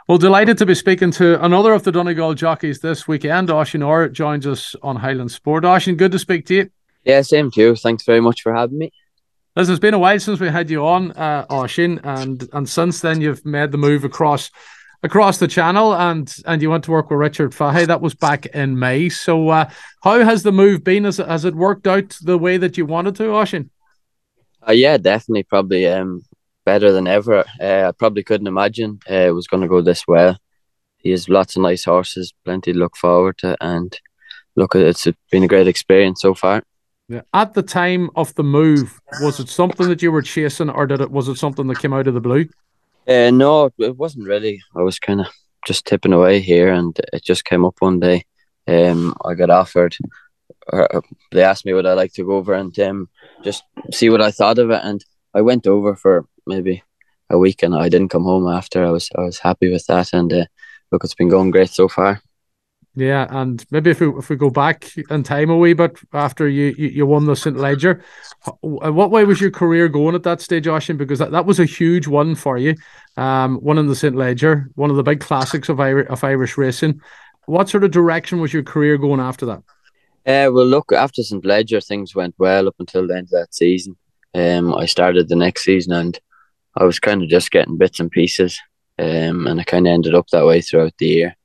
Well, delighted to be speaking to another of the Donegal jockeys this weekend. Oisin Orr joins us on Highland Sport. Oisin, good to speak to you. Yeah, same to you. Thanks very much for having me. Listen, it's been a while since we had you on, Oisin, and since then you've made the move across the channel, and you went to work with Richard Fahey. That was back in May. So, how has the move been? Has it worked out the way that you wanted to, Oisin? Yeah, definitely, probably better than ever. I probably couldn't imagine it was going to go this well. He has lots of nice horses, plenty to look forward to, and look, it's been a great experience so far. Yeah. At the time of the move, was it something that you were chasing, or was it something that came out of the blue? No, it wasn't really. I was kind of just tipping away here, and it just came up one day. I got offered. They asked me would I like to go over and just see what I thought of it, and I went over for maybe a week, and I didn't come home after. I was happy with that, and look, it's been going great so far. Yeah, and maybe if we go back in time a wee bit after you won the St. Leger, what way was your career going at that stage, Oisin? Because that was a huge one for you, winning the St. Leger, one of the big classics of Irish racing. What sort of direction was your career going after that? Well, look, after St. Leger, things went well up until the end of that season. I started the next season, and I was kind of just getting bits and pieces, and I kind of ended up that way throughout the year.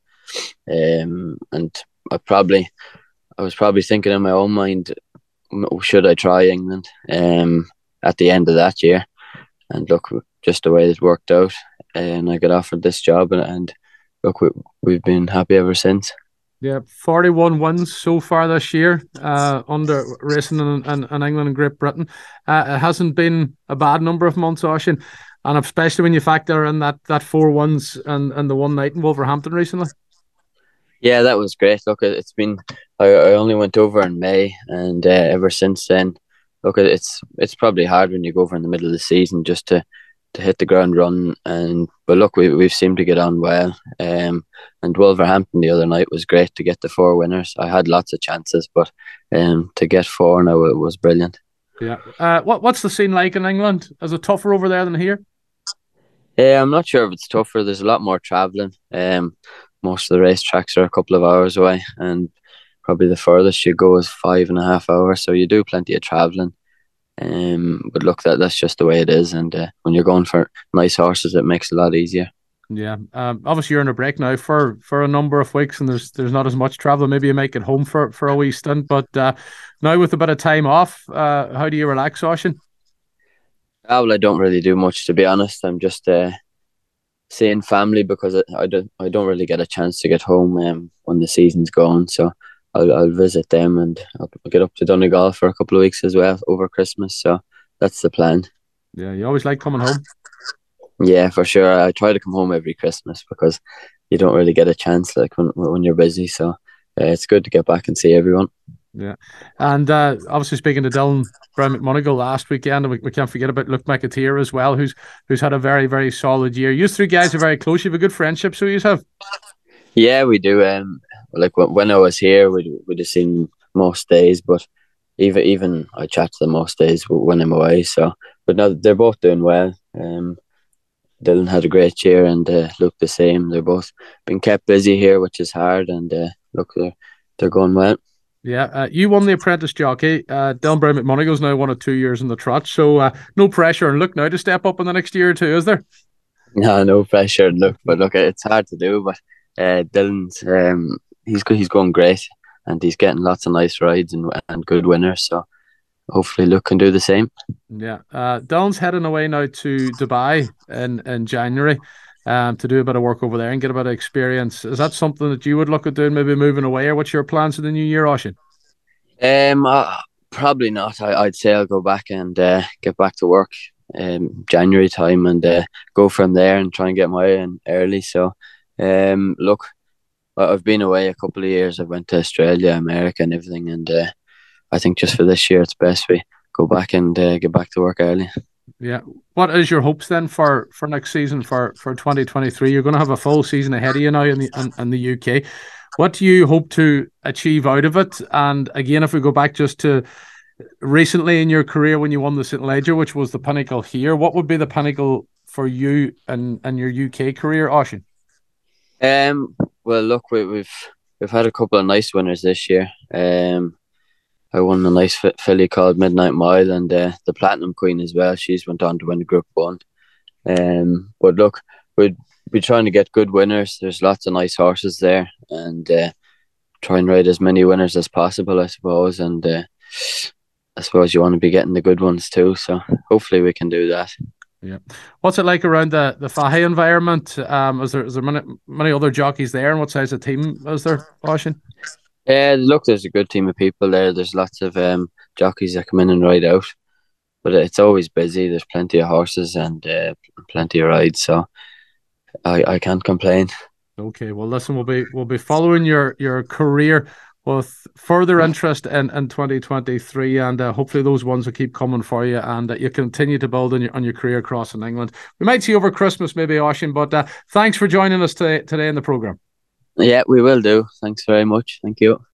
And I was probably thinking in my own mind, should I try England? At the end of that year, and look, just the way it worked out, and I got offered this job, and look, we've been happy ever since. Yeah, 41 wins so far this year, under racing in England and Great Britain. It hasn't been a bad number of months, Oisin, and especially when you factor in that four wins and the one night in Wolverhampton recently. Yeah, that was great. Look, it's been I only went over in May, and ever since then, look, it's probably hard when you go over in the middle of the season just to hit the ground run. And but look, we've seemed to get on well. And Wolverhampton the other night was great to get the four winners. I had lots of chances, but to get four now it was brilliant. Yeah. What's the scene like in England? Is it tougher over there than here? Yeah, I'm not sure if it's tougher. There's a lot more travelling. Most of the racetracks are a couple of hours away, and probably the furthest you go is 5.5 hours. So you do plenty of travelling. But look, that's just the way it is. And when you're going for nice horses, it makes it a lot easier. Yeah. Obviously you're on a break now for a number of weeks, and there's not as much travel. Maybe you make it home for a wee stint, but now with a bit of time off, how do you relax, Ocean? Well, I don't really do much, to be honest. I'm just seeing family because I don't really get a chance to get home when the season's gone. So I'll visit them, and I'll get up to Donegal for a couple of weeks as well over Christmas. So that's the plan. Yeah, you always like coming home. Yeah, for sure. I try to come home every Christmas because you don't really get a chance like when you're busy. So it's good to get back and see everyone. Yeah. And obviously speaking to Dylan Brown McMonagle last weekend, and we can't forget about Luke McAteer as well, who's had a very, very solid year. You three guys are very close. You have a good friendship, so you have. Yeah, we do. Like when I was here, we'd have seen most days, but even I chat to them most days when I'm away. So, but now they're both doing well. Dylan had a great year, and Luke the same. They're both been kept busy here, which is hard. And look, they're going well. Yeah, you won the apprentice jockey. Dylan Brown McMonagle's now 1 or 2 years in the trot, so no pressure. And look now to step up in the next year or two, is there? No, no pressure. Look, it's hard to do, but Dylan's he's going great, and he's getting lots of nice rides and good winners. So hopefully, Luke can do the same. Yeah. Dylan's heading away now to Dubai in January, to do a bit of work over there and get a bit of experience. Is that something that you would look at doing, maybe moving away, or what's your plans for the new year, Oshin? Probably not. I'd say I'll go back and get back to work January time, and go from there and try and get my in early. So look, I've been away a couple of years. I went to Australia, America, and everything, and I think just for this year, it's best we go back and get back to work early. Yeah. What is your hopes then for next season for 2023? You're going to have a full season ahead of you now in the UK. What do you hope to achieve out of it? And again, if we go back just to recently in your career when you won the St. Leger, which was the pinnacle here, what would be the pinnacle for you and your UK career, Oshin? Well, look, we've had a couple of nice winners this year. I won a nice filly called Midnight Mile, and the Platinum Queen as well. She's went on to win the Group 1. But look, we'd be trying to get good winners. There's lots of nice horses there, and try and ride as many winners as possible, I suppose. And I suppose you want to be getting the good ones too. So hopefully we can do that. Yeah. What's it like around the Fahey environment? Is there many other jockeys there, and what size of team is there, Oisin? Yeah, look, there's a good team of people there. There's lots of jockeys that come in and ride out, but it's always busy. There's plenty of horses and plenty of rides, so I can't complain. Okay, well, listen, we'll be following your career with further interest in 2023, and hopefully those ones will keep coming for you, and you continue to build on your career across in England. We might see you over Christmas, maybe, Oisin, but thanks for joining us today in the program. Yeah, we will do. Thanks very much. Thank you.